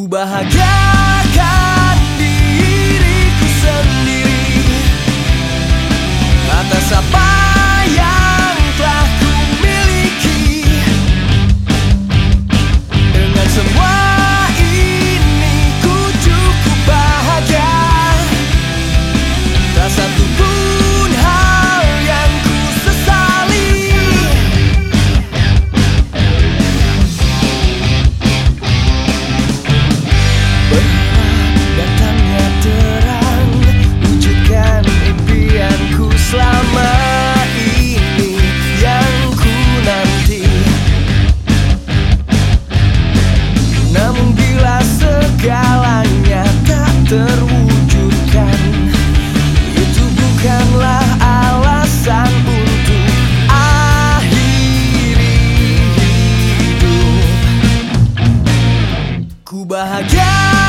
bahagiakan diriku sendiri atas apa yang telah ku miliki. Dengan semua ini ku cukup bahagia. Tak satu pun hal yang ku sesali. Datangnya terang, wujudkan impianku selama ini yang ku nanti. Namun bila segalanya tak terwujudkan, itu bukanlah alasan untuk akhiri hidup. Ku bahagia